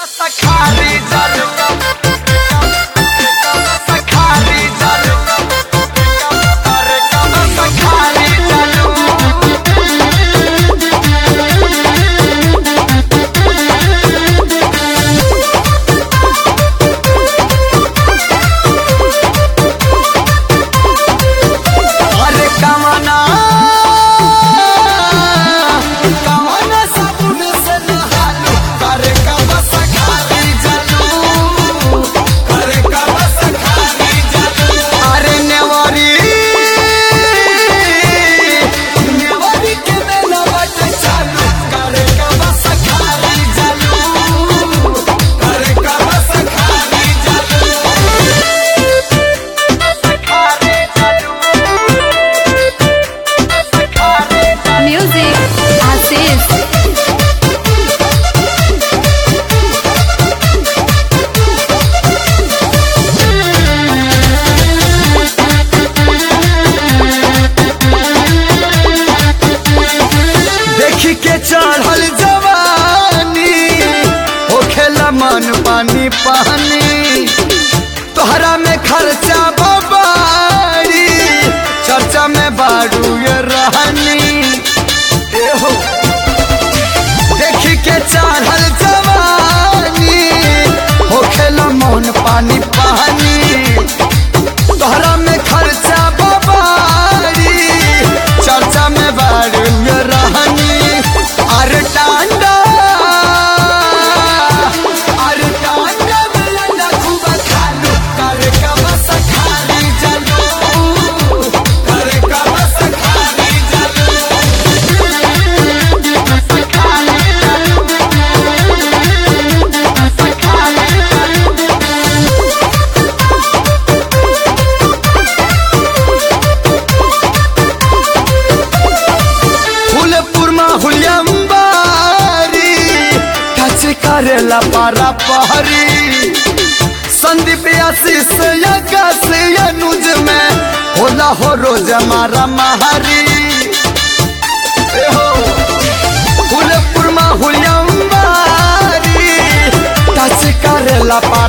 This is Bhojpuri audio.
चढ़ल जवानी हो खेला मन पानी पानी तोहरा में खर्चा बबारी चर्चा में बारू ये रहनी हो देखी के चढ़ल जवानी हो खेला मन पानी पानी तोहरा में खर्चा बबारी चर्चा में बारू ये रहनी अरे टांडा मिलना खूब खालू करे कबस खाली जलू करे कबस खाली फूलपुर में हुलियम्बारी टच करेला पारा पहरी संदीप आशीष यगस अनुज में होला हो रोज हमारा महरी फूलपुर में हुलियम्बारी टच करेला